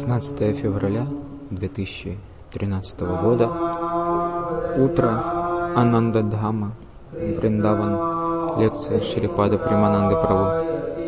16 февраля 2013 года, утро, Ананда-дхама, Вриндаван, лекция Шрипада Премананды Прабху.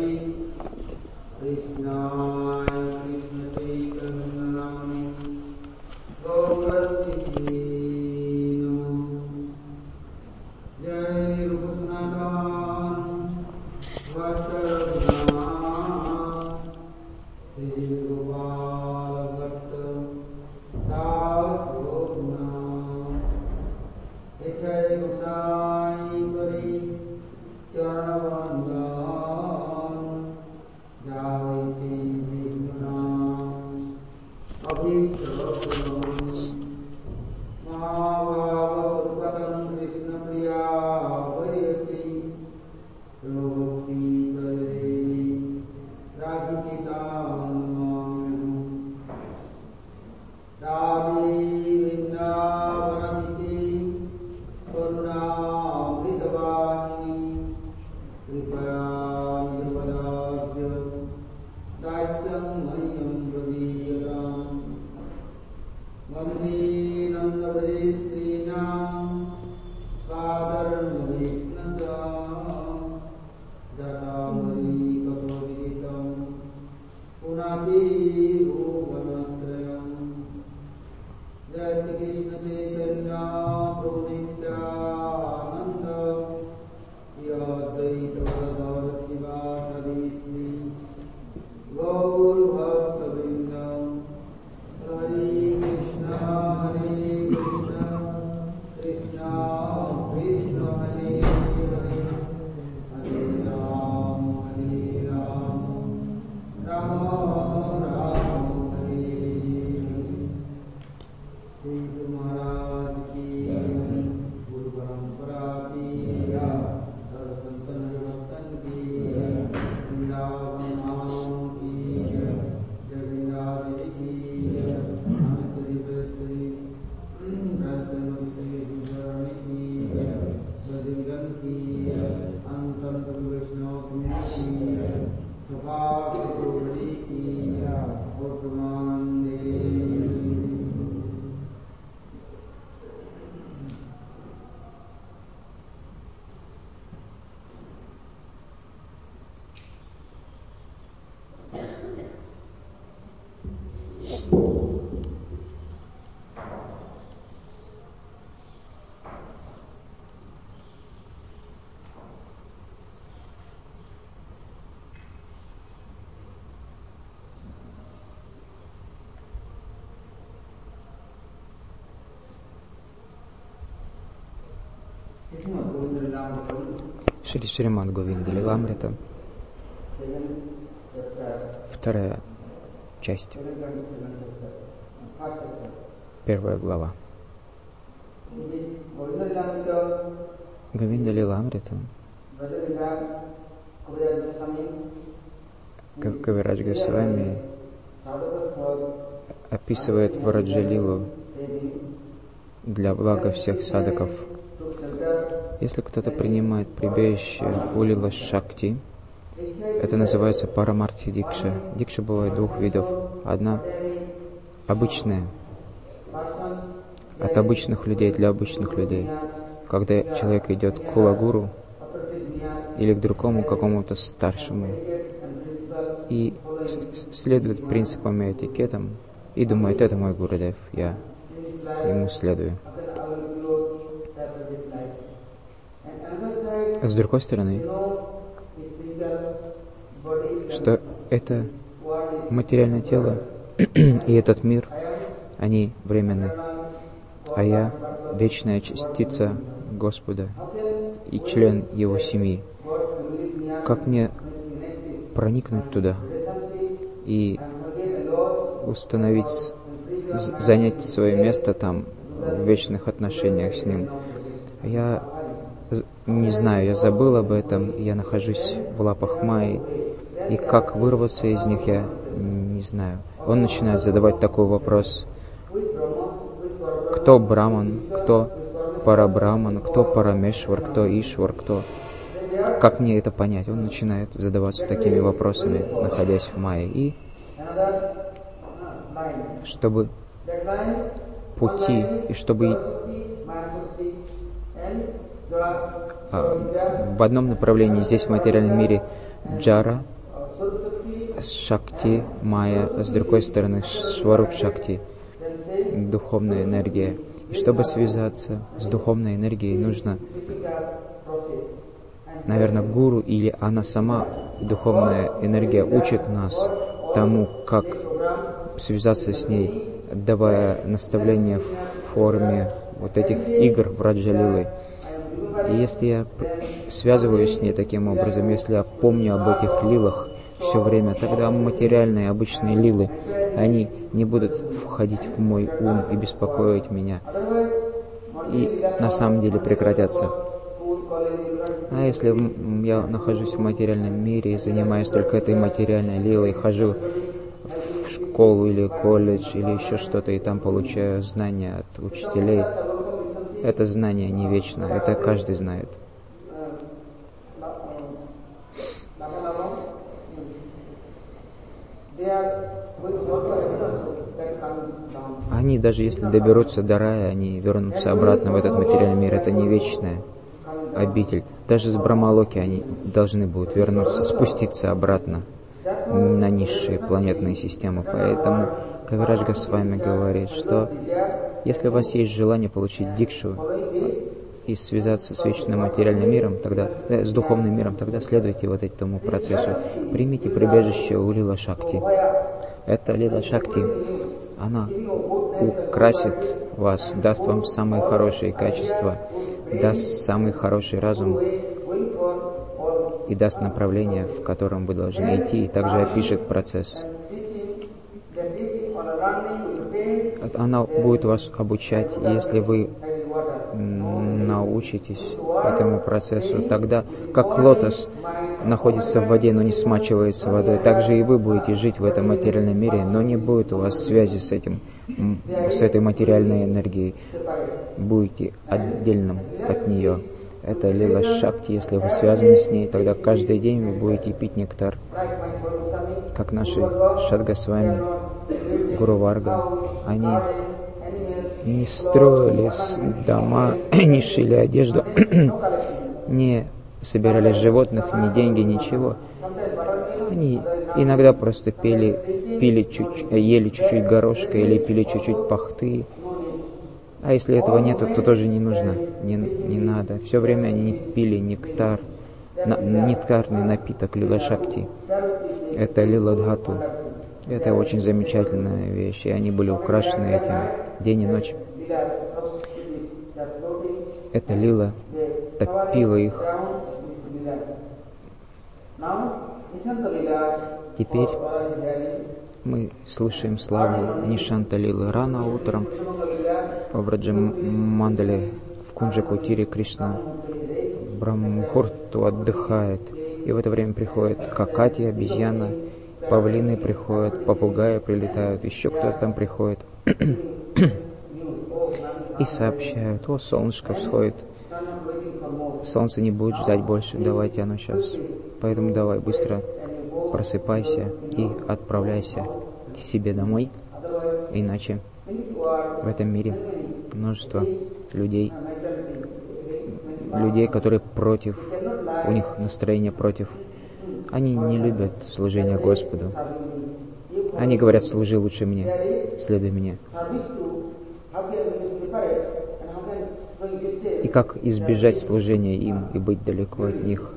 Шри Шримад Говинда Лиламрита, вторая часть, первая глава. Говинда Лиламрита, Кавирадж Госвами описывает Враджа-лилу для блага всех садаков. Если кто-то принимает прибежище у Лила Шакти, это называется Парамарти Дикша. Дикша бывает двух видов. Одна обычная, от обычных людей для обычных людей. Когда человек идет к кулагуру или к другому какому-то старшему и следует принципам и этикетам, и думает, это мой Гурудев, я ему следую. С другой стороны, что это материальное тело и этот мир, они временны, а я вечная частица Господа и член Его семьи. Как мне проникнуть туда и установить, занять свое место там в вечных отношениях с Ним? Я не знаю, я забыл об этом, я нахожусь в лапах Майи, и как вырваться из них, я не знаю. Он начинает задавать такой вопрос: кто Браман, кто Парабраман, кто Парамешвар, кто Ишвар, кто... Как мне это понять? Он начинает задаваться такими вопросами, находясь в Майе. И чтобы пути, и чтобы в одном направлении здесь, в материальном мире, джара, шакти, майя, а с другой стороны шваруп шакти, духовная энергия. И чтобы связаться с духовной энергией, нужно, наверное, гуру или она сама, духовная энергия, учит нас тому, как связаться с ней, давая наставления в форме вот этих игр в Раджа-лилы. И если я связываюсь с ней таким образом, если я помню об этих лилах все время, тогда материальные, обычные лилы, они не будут входить в мой ум и беспокоить меня, и на самом деле прекратятся. А если я нахожусь в материальном мире и занимаюсь только этой материальной лилой, хожу в школу или колледж или еще что-то, и там получаю знания от учителей, это знание не вечно, это каждый знает. Они, даже если доберутся до рая, они вернутся обратно в этот материальный мир. Это не вечная обитель. Даже с Брахмалоки они должны будут вернуться, спуститься обратно на низшие планетные системы. Поэтому Кавирадж Госвами говорит, что если у вас есть желание получить дикшу и связаться с вечным материальным миром, тогда, с духовным миром, тогда следуйте вот этому процессу. Примите прибежище у Лила Шакти. Это Лила Шакти, она украсит вас, даст вам самые хорошие качества, даст самый хороший разум и даст направление, в котором вы должны идти, и также опишет процесс. Она будет вас обучать, и если вы научитесь этому процессу, тогда, как лотос находится в воде, но не смачивается водой, так же и вы будете жить в этом материальном мире, но не будет у вас связи с этой материальной энергией. Будете отдельным от нее. Это Лила Шакти. Если вы связаны с ней, тогда каждый день вы будете пить нектар. Как наши Шат Госвами, Гуру Варга, они не строили дома, не шили одежду, не собирали животных, ни деньги, ничего. Они иногда просто ели чуть-чуть горошка или пили чуть-чуть пахты. А если этого нету, то тоже не нужно, не надо. Все время они пили нектар, нектарный напиток Лила Шакти. Это Лила Дхату. Это очень замечательная вещь, и они были украшены этим день и ночь. Эта лила топила их. Теперь мы слышим славу Нишанта Лилы. Рано утром в Раджа-мандале в Кунджа-Кутире Кришна в Брахма-мухурту отдыхает. И в это время приходит какати, обезьяна, павлины приходят, попугаи прилетают, еще кто-то там приходит и сообщают: о, солнышко всходит, солнце не будет ждать больше, давайте оно сейчас. Поэтому давай быстро просыпайся и отправляйся к себе домой, иначе в этом мире множество людей, которые против, у них настроение против. Они не любят служение Господу. Они говорят: служи лучше мне, следуй мне. И как избежать служения им и быть далеко от них?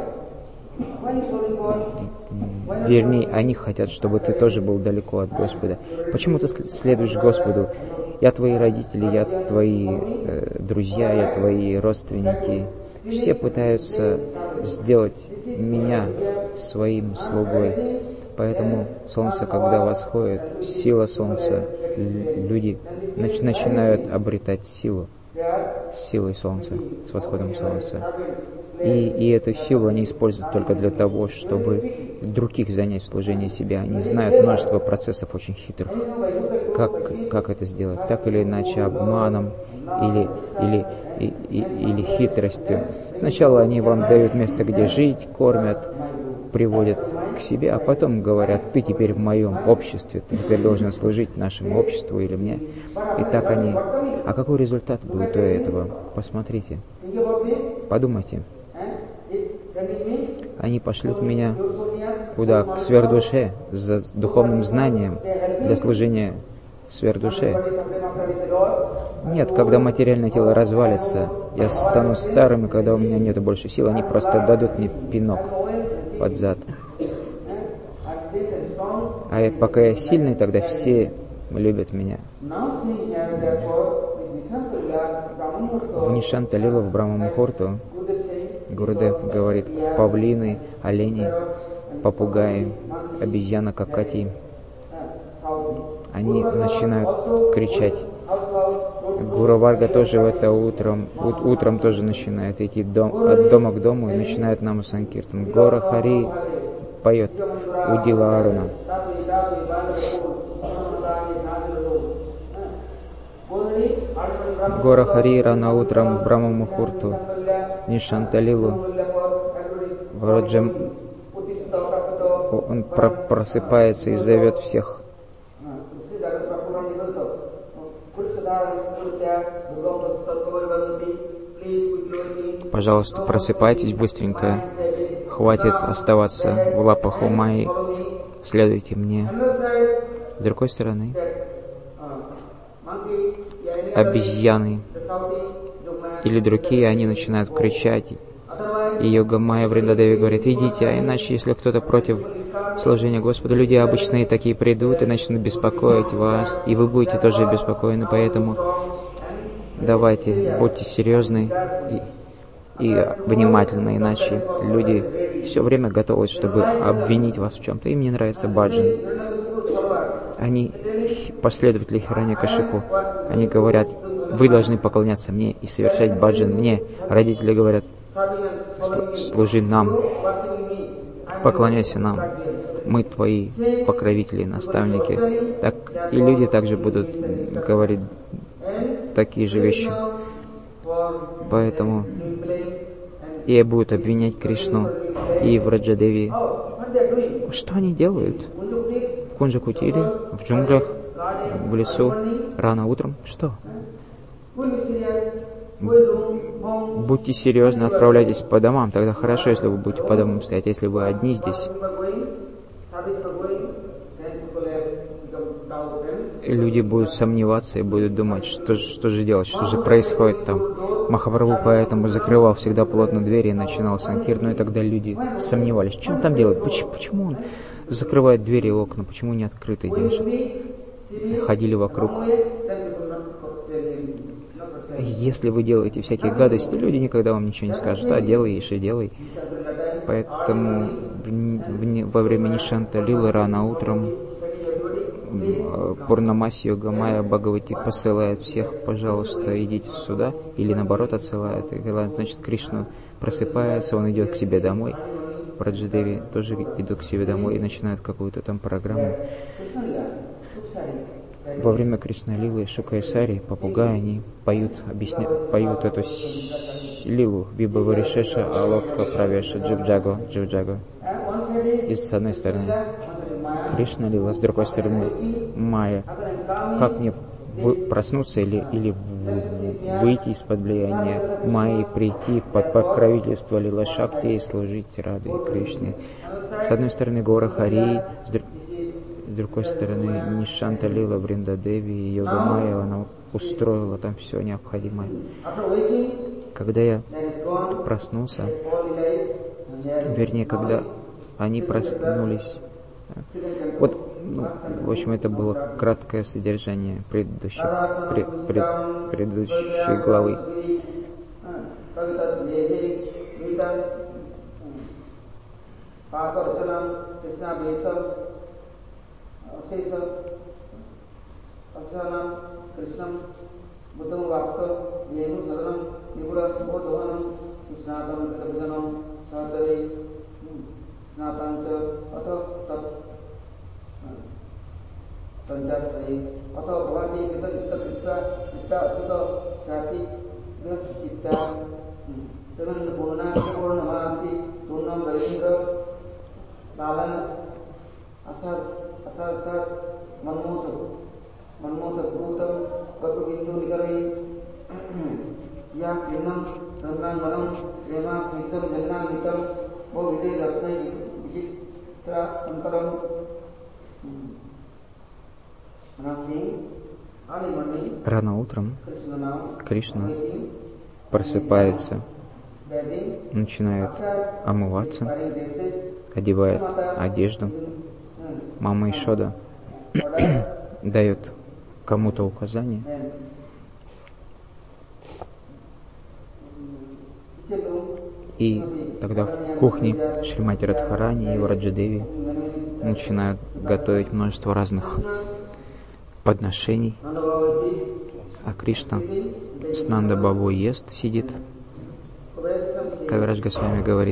Вернее, они хотят, чтобы ты тоже был далеко от Господа. Почему ты следуешь Господу? Я твои родители, я твои друзья, я твои родственники. Все пытаются сделать меня своим слугой. Поэтому солнце, когда восходит, сила солнца, люди начинают обретать силу с силой солнца, с восходом солнца. И эту силу они используют только для того, чтобы других занять в служении себя. Они знают множество процессов очень хитрых. Как это сделать? Так или иначе, обманом или хитростью. Сначала они вам дают место, где жить, кормят, приводят к себе, а потом говорят: ты теперь в моем обществе, ты теперь должен служить нашему обществу или мне. И так они... А какой результат будет у этого? Посмотрите, подумайте. Они пошлют меня куда? К сверхдуше, за духовным знанием для служения сверхдуше. Нет, когда материальное тело развалится, я стану старым, и когда у меня нет больше сил, они просто дадут мне пинок под зад. А пока я сильный, тогда все любят меня. В Нишанта Лилу, в Брахма Мухурту, Гурудев говорит: павлины, олени, попугаи, обезьяна, кокати, они начинают кричать. Гуру Варга тоже в это утром тоже начинает идти от дома к дому и начинает наму санкиртан. Гора Хари поет Удила Аруна. Гора Хари рано утром в Брахма Мухурту, Нишанта Лилу, он просыпается и зовет всех. Пожалуйста, просыпайтесь быстренько. Хватит оставаться в лапах у Майи. Следуйте мне. С другой стороны, обезьяны или другие, они начинают кричать. И Йога Майя Вриндадеви говорит: идите, а иначе, если кто-то против служения Господу, люди обычные такие придут и начнут беспокоить вас, и вы будете тоже беспокоены, поэтому давайте, будьте серьезны и внимательны, иначе люди все время готовы, чтобы обвинить вас в чем-то. Им не нравится баджан. Они, последователи Хираньякашипу, они говорят: вы должны поклоняться мне и совершать баджан мне. Родители говорят: служи нам, поклоняйся нам, мы твои покровители, наставники. Так и люди также будут говорить такие же вещи. Поэтому и будут обвинять Кришну и Враджадеви. Что они делают? В Кунджакутире, в джунглях, в лесу, рано утром? Что? Будьте серьезны, отправляйтесь по домам. Тогда хорошо, если вы будете по домам стоять. Если вы одни здесь, и люди будут сомневаться и будут думать, что же делать, что же происходит там. Махапрабху поэтому закрывал всегда плотно двери и начинал санкиртану, и тогда люди сомневались, что он там делает, почему он закрывает двери и окна, почему не открыты держит. Ходили вокруг. Если вы делаете всякие гадости, люди никогда вам ничего не скажут: а делай, еще делай. Поэтому во время Нишанта Лилы рано утром Пурнамаси Йога Майя Бхагавати посылает всех: пожалуйста, идите сюда, или наоборот отсылает. И когда, значит, Кришна просыпается, он идет к себе домой. Враджадеви тоже идут к себе домой и начинают какую-то там программу. Во время Кришна Лилы Шука и Сари, попугаи, они поют эту лилу Виба Варишеша Алока Правеша Дживджаго. И с одной стороны Кришна Лила, с другой стороны Майя. Как мне проснуться или выйти из-под влияния Майи, прийти под покровительство Лила Шакти и служить Радхе Кришне? С одной стороны Гора Хари, с другой стороны Нишанта Лила Вриндадеви и Йога Майя, она устроила там все необходимое. Когда я проснулся, вернее, когда они проснулись, вот, в общем, это было краткое содержание предыдущей главы. Рано утром Кришна просыпается, начинает омываться, одевает одежду. Мама Ишода дает кому-то указания. И тогда в кухне Шримати Радхарани и Враджадеви начинают готовить множество разных подношений. А Кришна с Нанда Бабой ест, сидит. Кавирадж Госвами говорит.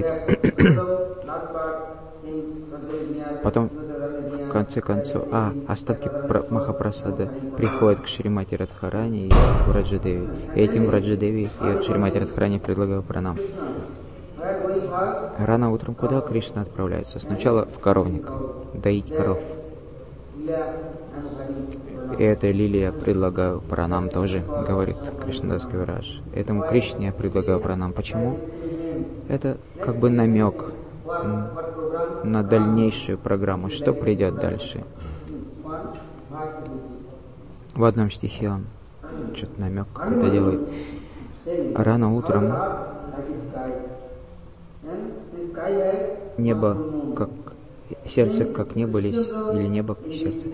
Потом, в конце концов, остатки Махапрасада приходят к Шримати Радхарани и к Враджадеви. И этим Враджадеви и Шримати Радхарани предлагаю пранам. Рано утром куда Кришна отправляется? Сначала в коровник, доить коров. И этой лиле я предлагаю пранам тоже, говорит Кришнадас Кавирадж. Этому Кришне я предлагаю пранам. Почему? Это как бы намек на дальнейшую программу, что придет дальше. В одном стихе он что-то намек какой-то делает. Рано утром небо как сердце, как небо, или небо как сердце.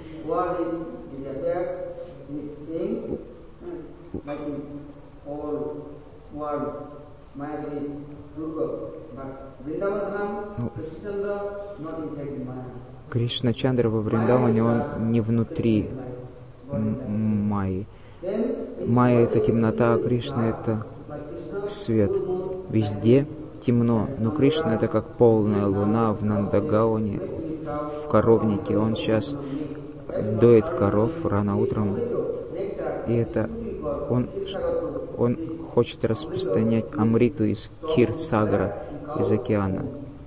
Кришна Чандра во Вриндаване, он не внутри Майи. Майя — это темнота, а Кришна — это свет. Везде темно, но Кришна — это как полная луна в Нандагауне, в коровнике. Он сейчас доит коров рано утром, и это он хочет распространять амриту из Кир-Сагара, из океана.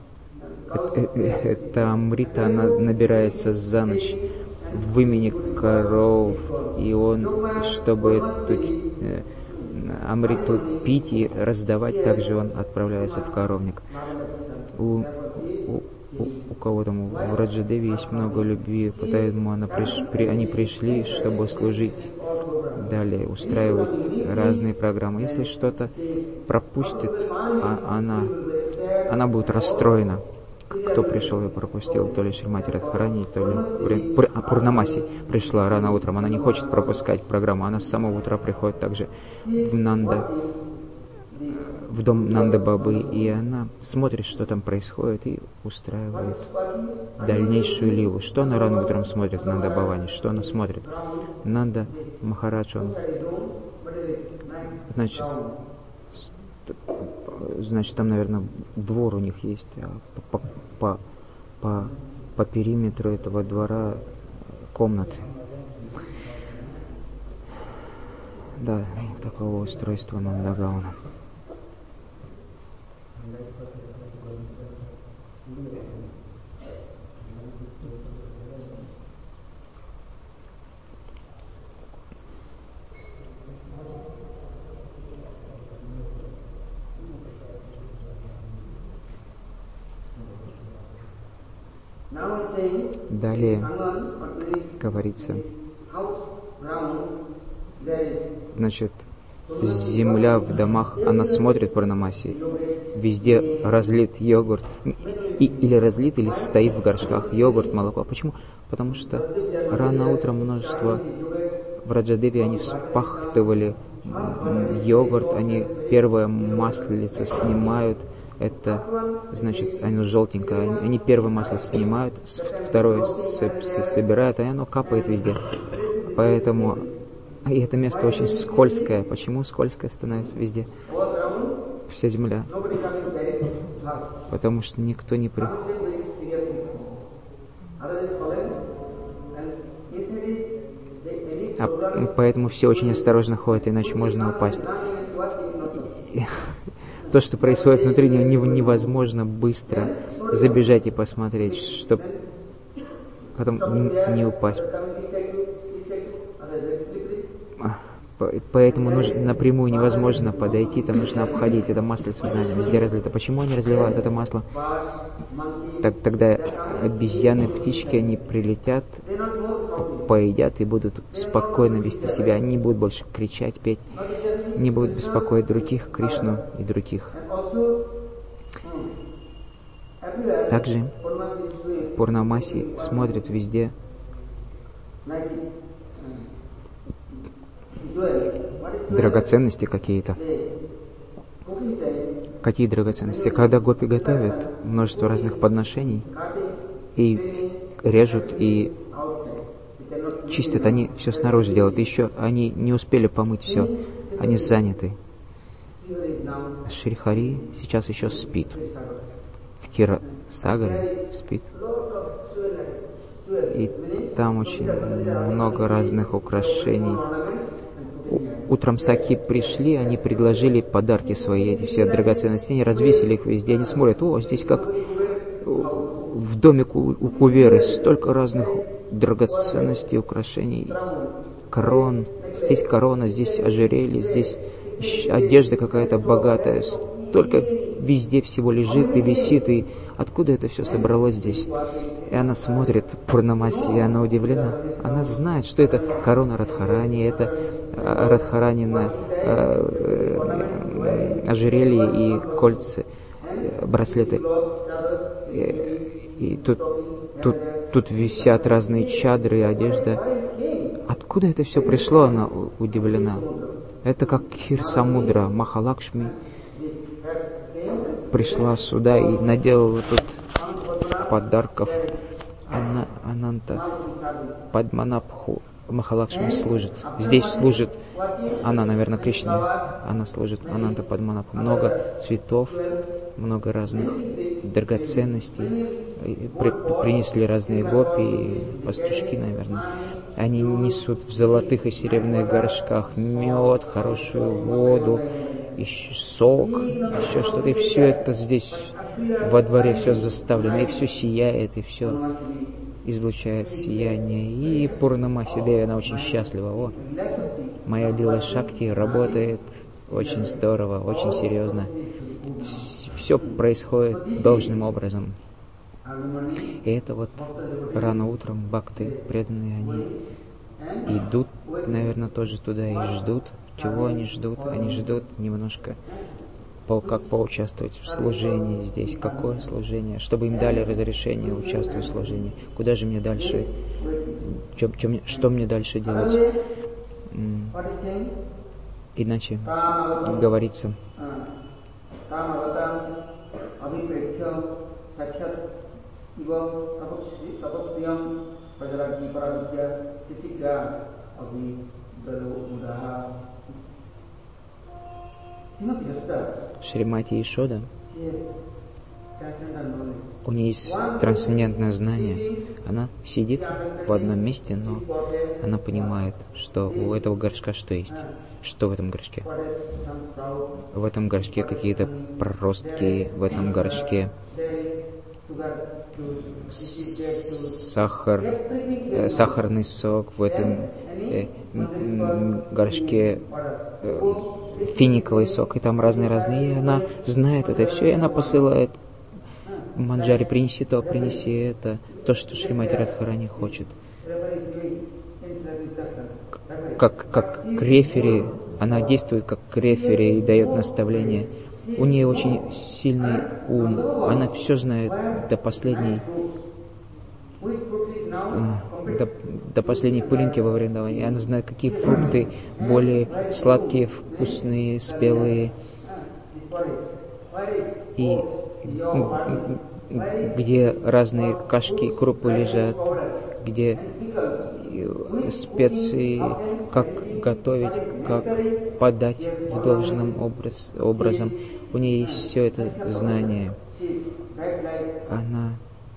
Эта амрита, она набирается за ночь в имени коров, и он, чтобы эту амриту пить и раздавать, также он отправляется в коровник. У кого там, у Раджадеви есть много любви, поэтому они пришли, чтобы служить, далее устраивать разные программы. Если что-то пропустит, она будет расстроена. Кто пришел и пропустил, то ли Шримати Радхарани, то ли Пурнамаси пришла рано утром. Она не хочет пропускать программу. Она с самого утра приходит также в дом Нанда Бабы, и она смотрит, что там происходит, и устраивает дальнейшую лилу. Что она рано утром смотрит в Нанда Бхаване? Что она смотрит? Нанда Махарадж, он, значит, там, наверное, двор у них есть, а по периметру этого двора комнаты. Да, такого устройства Нандагауна. Далее говорится, значит, земля в домах, она смотрит Пурнамаси, везде разлит йогурт, или разлит, или стоит в горшках йогурт, молоко. Почему? Потому что рано утром множество в Раджадеви, они вспахтывали йогурт, они первое маслице снимают, это, значит, оно желтенькое, они первое масло снимают, второе собирают, и оно капает везде. Поэтому, и это место очень скользкое. Почему скользкое становится везде? Вся земля. Потому что никто не приходит. Поэтому все очень осторожно ходят, иначе можно упасть. То, что происходит внутри, невозможно быстро забежать и посмотреть, чтобы потом не упасть. Поэтому напрямую невозможно подойти, там нужно обходить. Это маслица знанием везде разлито. Почему они разливают это масло? Тогда обезьяны, птички, они прилетят, поедят и будут спокойно вести себя. Они не будут больше кричать, петь, не будут беспокоить других, Кришну и других. Также Пурнамаси смотрит везде. Драгоценности какие-то. Какие драгоценности? Когда гопи готовят множество разных подношений и режут, и чистят, они все снаружи делают. Еще они не успели помыть все, они заняты. Шри Хари сейчас еще спит. В Кхира-Сагаре спит. И там очень много разных украшений. Утром саки пришли, они предложили подарки свои, эти все драгоценности, они развесили их везде, они смотрят, здесь как в доме у Куверы, столько разных драгоценностей, украшений, корон, здесь корона, здесь ожерелье, здесь одежда какая-то богатая, столько везде всего лежит и висит, и откуда это все собралось здесь? И она смотрит Пурнамаси, и она удивлена. Она знает, что это корона Радхарани, это Радхаранина ожерелье и кольца, браслеты. И тут висят разные чадры и одежда. Откуда это все пришло, она удивлена. Это как Кхир-Самудра, Махалакшми пришла сюда и наделала тут подарков. Ананта Падманабху Махалакшми служит. Здесь служит она, наверное, Кришне. Она служит Ананта Падманабху. Много цветов, много разных драгоценностей. Принесли разные гопи и пастушки, наверное. Они несут в золотых и серебряных горшках мед, хорошую воду, еще сок, еще что-то. И все это здесь во дворе все заставлено, и все сияет, и все излучает сияние. И Пурнамаси Деви, она очень счастлива. Моя Лила Шакти работает очень здорово, очень серьезно. Все происходит должным образом. И это вот рано утром бхакты, преданные, они идут, наверное, тоже туда и ждут. Чего они ждут? Они ждут немножко, как поучаствовать в служении здесь. Какое служение? Чтобы им дали разрешение участвовать в служении. Куда же мне дальше? Что мне дальше делать? Иначе говорится. Шримати Ишода, у нее есть трансцендентное знание. Она сидит в одном месте, но она понимает, что у этого горшка что есть. Что в этом горшке? В этом горшке какие-то проростки, в этом горшке сахарный сок, в этом горшке финиковый сок, и там разные. И она знает это все, и она посылает Манджари: принеси то, принеси это, то, что Шримати Радхарани хочет. Как рефери, она действует как рефери и дает наставления. У нее очень сильный ум, она все знает до последней пылинки во Вриндаване. Она знает, какие фрукты более сладкие, вкусные, спелые, и где разные кашки, крупы лежат, где специи, как готовить, как подать в должном образом. У нее есть все это знание. Она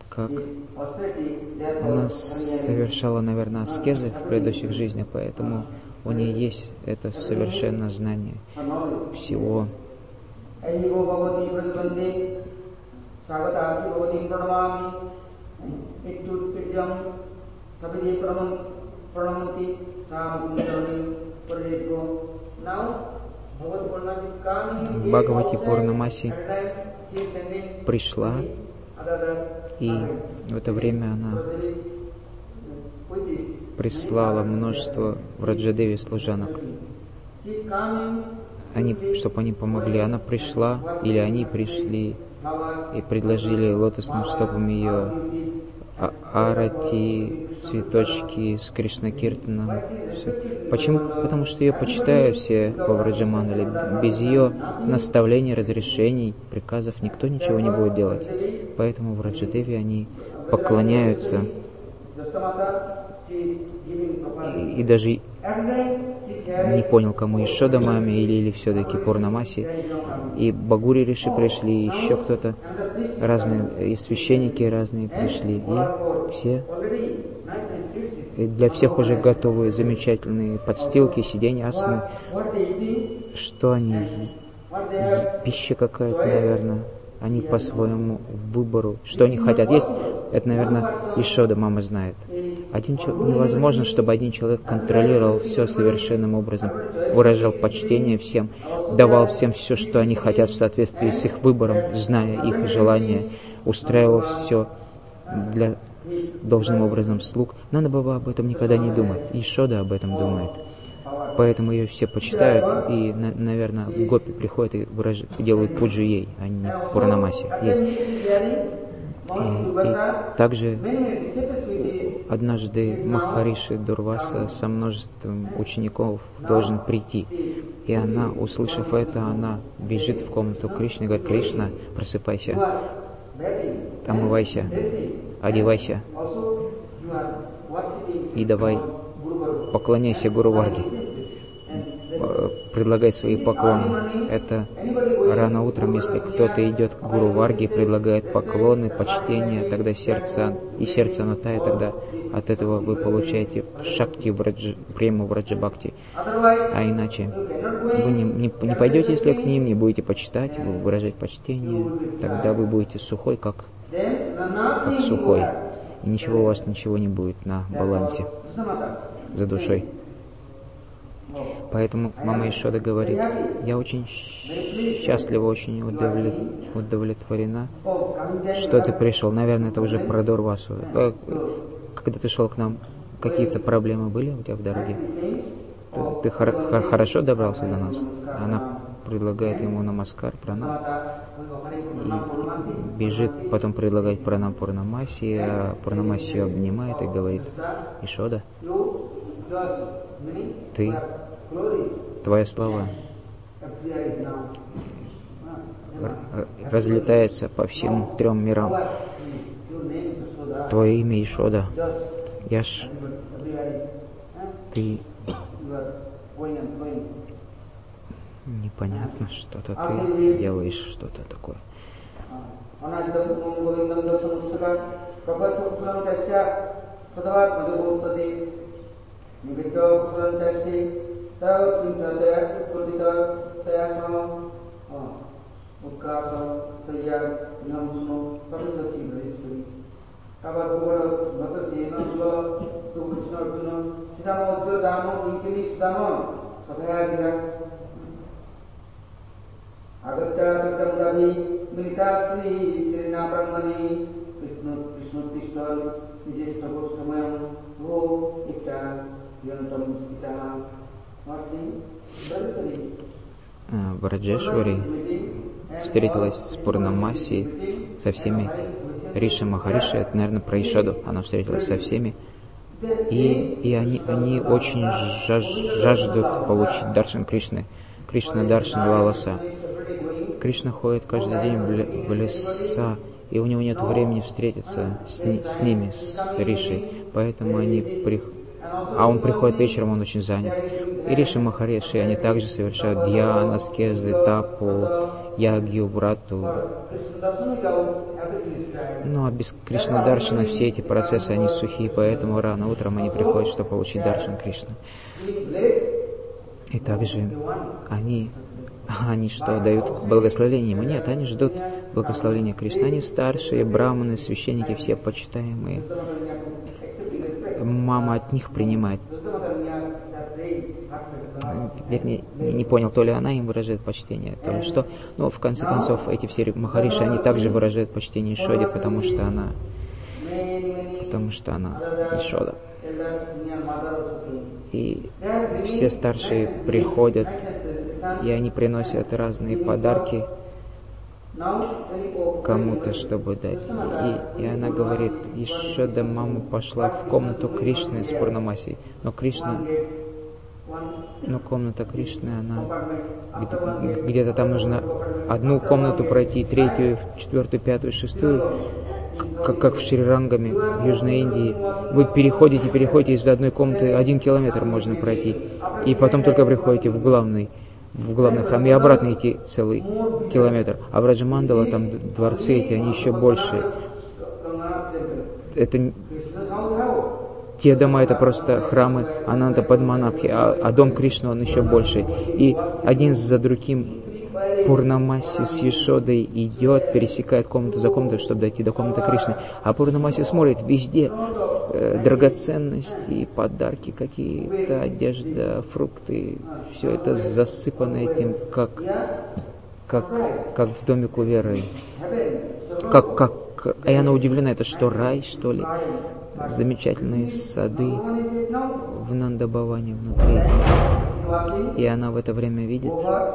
совершала, наверное, аскезы в предыдущих жизнях, поэтому у нее есть это совершенное знание всего. Бхагавати Пурнамаси пришла, и в это время она прислала множество Враджадеви служанок, чтобы они помогли. Она пришла, или они пришли и предложили лотосным стопам ее арати, цветочки с Кришна-киртаном. Почему? Потому что ее почитают все по Враджамандали. Без ее наставлений, разрешений, приказов никто ничего не будет делать. Поэтому Враджадеви, они поклоняются. И даже не понял, кому Ишода Маме или все-таки Пурнамаси. И Багури Риши пришли, и еще кто-то, разные, и священники разные пришли, и все. И для всех уже готовы замечательные подстилки, сиденья, асаны. Что они? Пища какая-то, наверное. Они по своему выбору. Что они хотят есть, это, наверное, Ишода Мама знает. Невозможно, чтобы один человек контролировал все совершенным образом, выражал почтение всем, давал всем все, что они хотят в соответствии с их выбором, зная их желания, устраивал все для должным образом слуг. Но Баба об этом никогда не думает. Ишода об этом думает. Поэтому ее все почитают, и, наверное, гопи приходят и делают пуджу ей, а не Пурнамаси. И также однажды Махариши Дурваса со множеством учеников должен прийти. И она, услышав это, она бежит в комнату Кришны и говорит: Кришна, просыпайся, омывайся, одевайся и давай поклоняйся Гуру Варге. Предлагай свои поклоны. Это рано утром, если кто-то идет к Гуру Варге, предлагает поклоны, почтение, тогда сердце оно тает, тогда от этого вы получаете шакти, прему Враджабхакти. А иначе вы не пойдете, если к ним, не будете почитать, вы выражать почтение, тогда вы будете сухой, как сухой. И ничего у вас не будет на балансе за душой. Поэтому мама Ишода говорит: я очень счастлива, очень удовлетворена, что ты пришел. Наверное, это уже про Дурвасу. Когда ты шел к нам, какие-то проблемы были у тебя в дороге? Ты хорошо добрался до нас? Она предлагает ему намаскар, пранам, и бежит, потом предлагает пранам Пурнамаси, а Пурнамаси ее обнимает и говорит: Ишода, твоя слава разлетается по всем 3 мирам. Твое имя Ишода. Ты непонятно, что-то ты делаешь, что-то такое. Враджешвари встретилась с Пурнамаси, со всеми. Риша Махариши, это, наверное, про Ишоду. Она встретилась со всеми. И они очень жаждут получить даршан Кришны. Кришна даршан Лаласа. Кришна ходит каждый день в леса, и у него нет времени встретиться с ними, с Ришей. Поэтому он приходит вечером, он очень занят. И Риши Махариши, они также совершают дьяна, аскезы, тапу, ягью, врату. Ну а без Кришна даршана все эти процессы, они сухие, поэтому рано утром они приходят, чтобы получить даршан Кришны. И также они Они что, дают благословение ему? Нет, они ждут благословения Кришны. Они старшие, браманы, священники, все почитаемые. Мама от них принимает. Вернее, не понял, то ли она им выражает почтение, то ли что. Но в конце концов, эти все махариши, они также выражают почтение Ишоде, потому что она Ишода. И все старшие приходят, и они приносят разные подарки кому-то, чтобы дать. И она говорит, Ишода, мама пошла в комнату Кришны с Пурнамасией. Но комната Кришны, она где-то там нужно одну комнату пройти, третью, четвертую, пятую, шестую, как в Шри-Рангаме, в Южной Индии. Вы переходите из одной комнаты, 1 километр можно пройти, и потом только приходите в главный храм, и обратно идти целый километр. А в Раджамандала там дворцы эти, они еще больше. Это те дома, это просто храмы Ананда Падманабхи, а дом Кришны, он еще больше. И один за другим Пурнамаси с Ешодой идет, пересекает комнату за комнатой, чтобы дойти до комнаты Кришны. А Пурнамаси смотрит, везде драгоценности, подарки какие-то, одежда, фрукты. Все это засыпано этим, как в доме Куверы. И она удивлена, это что, рай, что ли? Замечательные сады в Нандабаване внутри. И она в это время видит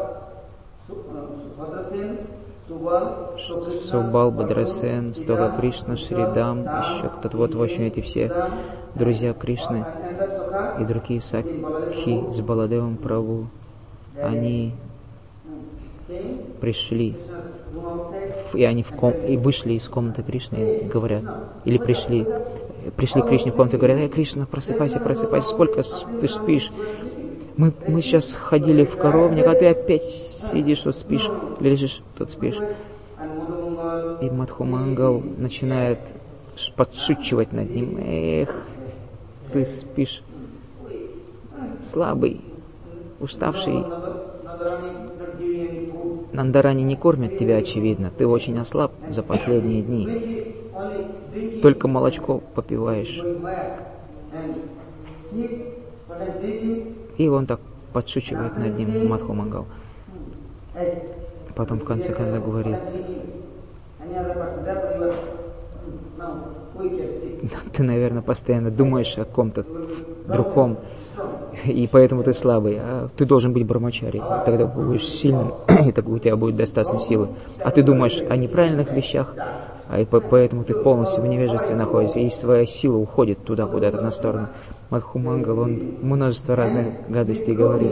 Субал, Бадрасен, Стога Кришна, Шридам, еще кто-то. Вот, в общем, эти все друзья Кришны и другие сакхи с Баладевом Прабху, они пришли, и они вышли из комнаты Кришны и говорят, или пришли к Кришне в комнату и говорят, Кришна, просыпайся, сколько ты спишь? Мы сейчас ходили в коровник, а ты опять сидишь, вот спишь, лежишь, тут спишь. И Мадхумангал начинает подшучивать над ним. Эх, ты спишь, слабый, уставший. Нандарани не кормят тебя, очевидно. Ты очень ослаб за последние дни. Только молочко попиваешь. И он так подшучивает над ним, Мадхумангал. Потом в конце концов говорит, ты, наверное, постоянно думаешь о ком-то другом, и поэтому ты слабый, а ты должен быть брамачари, тогда будешь сильным, и тогда у тебя будет достаточно силы. А ты думаешь о неправильных вещах, и поэтому ты полностью в невежестве находишься, и своя сила уходит туда, куда-то на сторону. Мадхумангал, он множество разных гадостей говорит.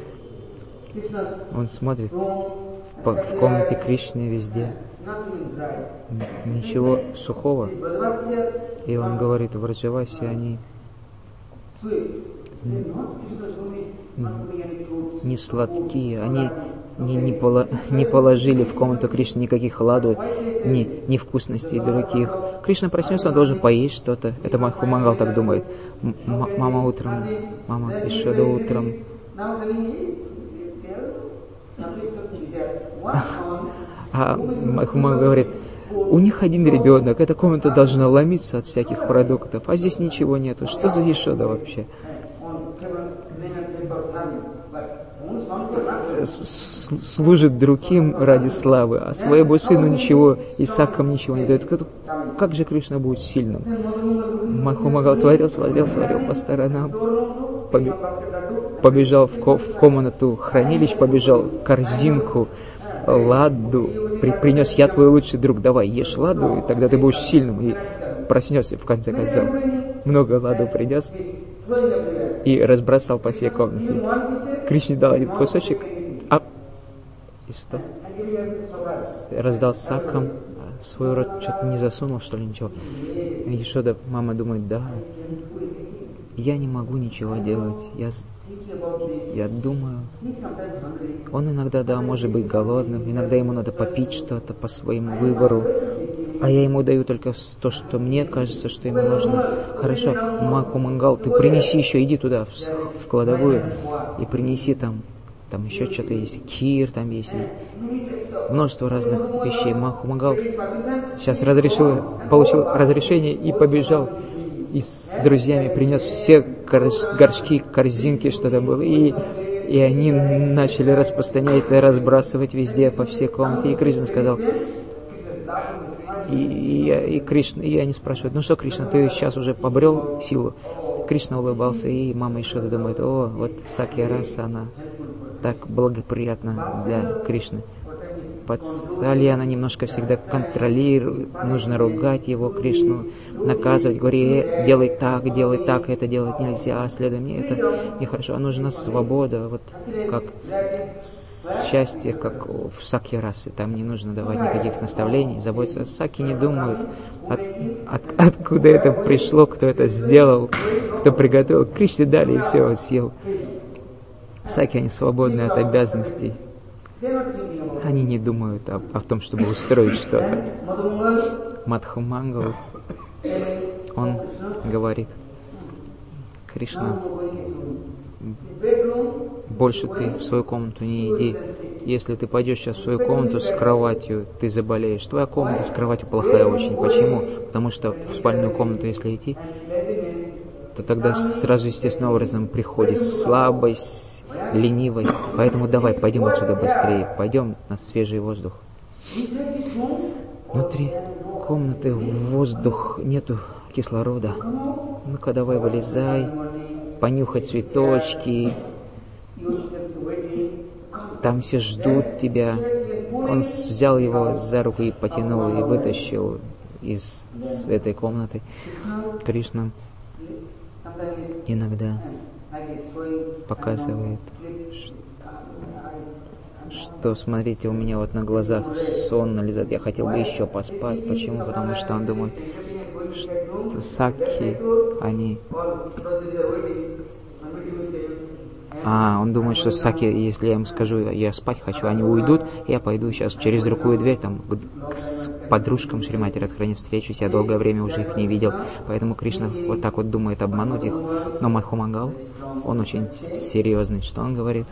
Он смотрит в комнате Кришны везде. Ничего сухого. И он говорит, в Раджавасе они не сладкие, они не положили в комнату Кришны никаких ладу, ни вкусностей других. Кришна проснется, он должен поесть что-то. Это Мадхумангал так думает. Мама Ишода утром. А Мадхумангал говорит, у них один ребенок, эта комната должна ломиться от всяких продуктов, а здесь ничего нету. Что за Ишода вообще? Служит другим ради славы, а своему сыну ничего, и сакхам ничего не дает. Как же Кришна будет сильным? Мадхумангал смотрел по сторонам, побежал в комнату хранилищ, побежал корзинку, ладу, принес, я твой лучший друг, давай ешь ладу, и тогда ты будешь сильным, и проснешься в конце концов. Много ладу принес и разбросал по всей комнате. Кришне дал один кусочек, и что? Раздал сакхам, в свой рот что-то не засунул, что ли, ничего. И Ешода, мама думает, да, я не могу ничего делать, я думаю. Он иногда, да, может быть голодным, иногда ему надо попить что-то по своему выбору, а я ему даю только то, что мне кажется, что ему нужно. Хорошо, Мадхумангал, ты принеси еще, иди туда, в кладовую, и принеси там там еще что-то есть, кир там есть, множество разных вещей. Махумагал сейчас получил разрешение и побежал. И с друзьями принес все горшки, корзинки, что там было. И они начали распространять это, разбрасывать везде, по всей комнате. И Кришна сказал, и они спрашивают, ну что, Кришна, ты сейчас уже побрел силу? Кришна улыбался, и мама Ишода думает, о, вот Сакья раса, она так благоприятна для Кришны. Она немножко всегда контролирует, нужно ругать его, Кришну, наказывать, говорить, делай так, это делать нельзя, следуй мне, это нехорошо, а нужна свобода, вот как счастье, как в Сакья расе, там не нужно давать никаких наставлений, заботиться. Саки не думают, откуда это пришло, кто это сделал, кто приготовил, Кришне дали и все, он съел. Саки, они свободны от обязанностей. Они не думают о том, чтобы устроить что-то. Мадхумангал, он говорит, Кришна, больше ты в свою комнату не иди. Если ты пойдешь сейчас в свою комнату с кроватью, ты заболеешь. Твоя комната с кроватью плохая очень. Почему? Потому что в спальную комнату, если идти, то тогда сразу естественным образом приходит слабость, ленивость. Поэтому давай, пойдем отсюда быстрее. Пойдем на свежий воздух. Внутри комнаты воздух, нету кислорода. Ну-ка давай вылезай, понюхай цветочки. Там все ждут тебя. Он взял его за руку и потянул, и вытащил из этой комнаты. Кришна иногда показывает, что, смотрите, у меня вот на глазах сон налезает, я хотел бы еще поспать. Почему? Потому что он думает, что сакхи, они... он думает, что саки, если я им скажу, я спать хочу, они уйдут, я пойду сейчас через другую дверь, там, к подружкам Шримати Радхарани встречусь, я долгое время уже их не видел, поэтому Кришна вот так вот думает обмануть их. Но Мадхумангал, он очень серьезный, что он говорит?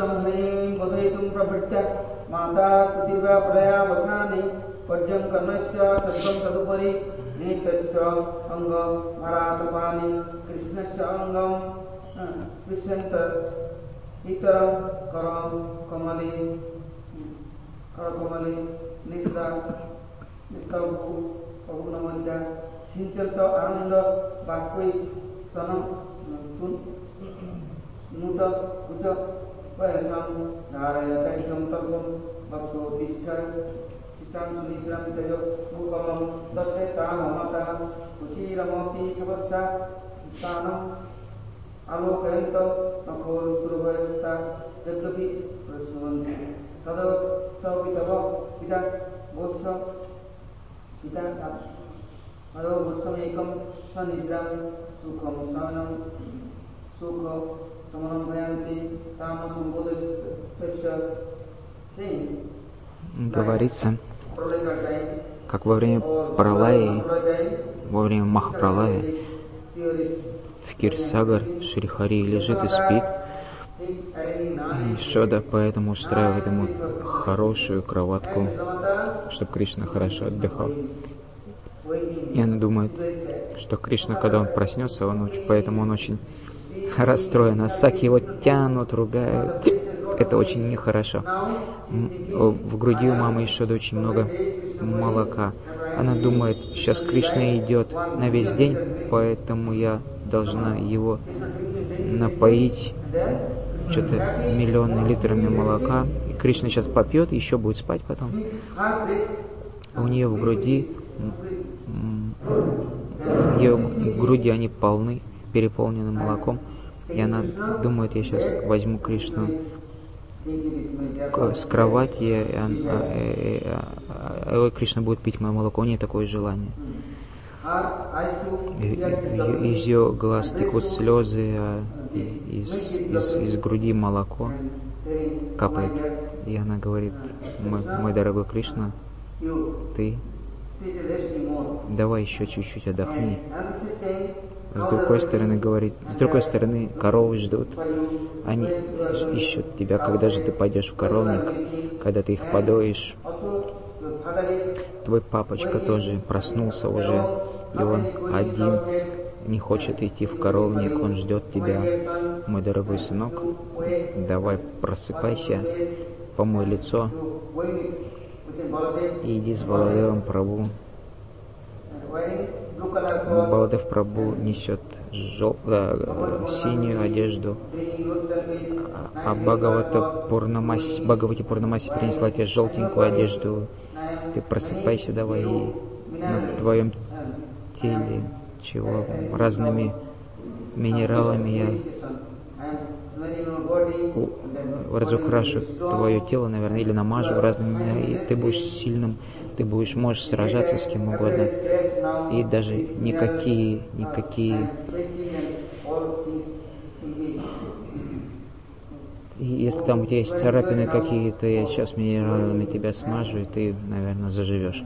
Говорится, как во время Пралаи, во время Махапралаи, в Кирсагар Шри-Хари лежит и спит, и Шода поэтому устраивает ему хорошую кроватку, чтобы Кришна хорошо отдыхал. И она думает, что Кришна, когда он проснется, поэтому он очень расстроен, а саки его тянут, ругают. Это очень нехорошо. В груди у мамы Ишоды очень много молока. Она думает, сейчас Кришна идет на весь день, поэтому я должна его напоить что-то миллионы литрами молока. И Кришна сейчас попьет, еще будет спать потом. У нее в груди, они полны, переполнены молоком. И она думает, я сейчас возьму Кришну с кровати, Кришна будет пить мое молоко. У нее такое желание. Из ее глаз текут слезы, а из груди молоко капает. И она говорит, мой дорогой Кришна, ты давай еще чуть-чуть отдохни. С другой стороны, говорит, с другой стороны, коровы ждут. Они ищут тебя, когда же ты пойдешь в коровник, когда ты их подоишь. Твой папочка тоже проснулся уже, и он один не хочет идти в коровник, он ждет тебя. Мой дорогой сынок, давай просыпайся, помой лицо и иди с Баладевом Прабху. Баладев Прабху несет синюю одежду, а Бхагавати Пурнамаси принесла тебе желтенькую одежду. Ты просыпайся давай, и на твоем теле разными минералами я разукрашу твое тело, наверное, или намажу разными минералами, и ты будешь сильным, можешь сражаться с кем угодно, и даже никакие и если там у тебя есть царапины какие-то, я сейчас минералами тебя смажу, и ты, наверное, заживешь.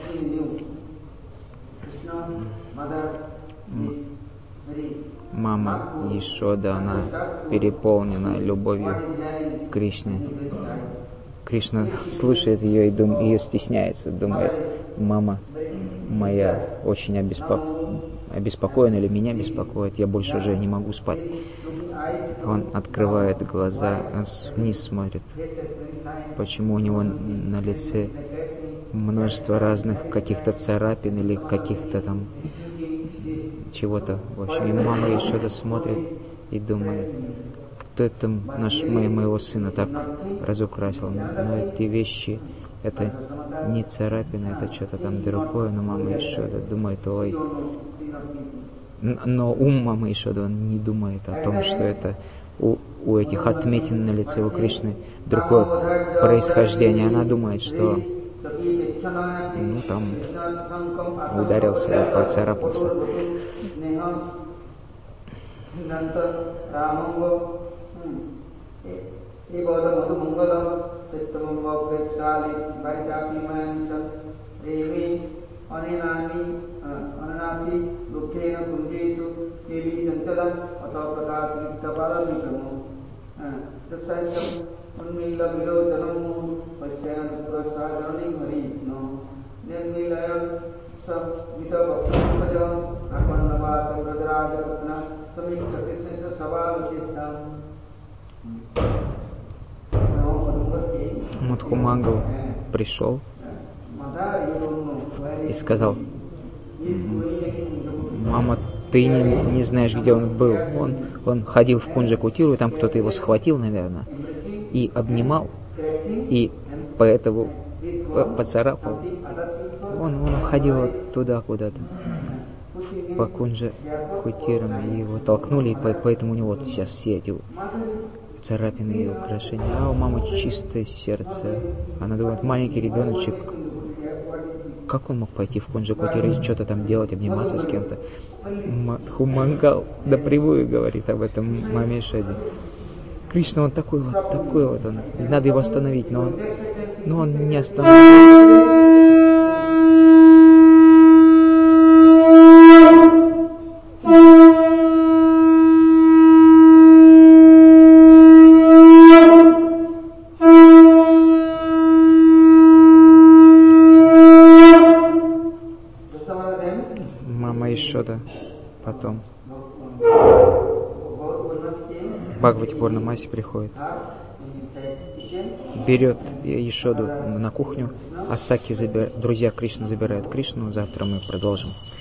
Мама Ешода, она переполнена любовью к Кришне. Кришна слушает ее и ее стесняется, думает, мама моя очень обеспокоена или меня беспокоит, я больше уже не могу спать. Он открывает глаза, он вниз смотрит. Почему у него на лице множество разных каких-то царапин или каких-то там чего-то. В общем, и мама Ешода смотрит и думает, кто это моего сына так разукрасил. Но эти вещи, это не царапины, это что-то там другое. Но мама Ешода думает, ой. Но ум мамы Ешоды, он не думает о том, что это у этих отметин на лице у Кришны другое происхождение. Она думает, что там ударился и поцарапался. Мадхумангал пришел и сказал, мама, ты не знаешь, где он был. Он ходил в Кунджа-Кутиру, и там кто-то его схватил, наверное, и обнимал, и поэтому поцарапал. Он ходил туда куда-то, по Кунджа-Кутирам, и его толкнули, и поэтому у него вот сейчас все эти царапины и украшения. А у мамы чистое сердце. Она думает, маленький ребеночек, как он мог пойти в Кунджа-Кутиру и что-то там делать, обниматься с кем-то? Мадхумангал напрямую говорит об этом маме Ешоде. Кришна, он такой вот он. Надо его остановить, но он не остановится. Мама Ешода потом в Бхагавати Пурнамаси приходит, берет Ешоду на кухню, а Саки друзья Кришны забирают Кришну. Завтра мы продолжим.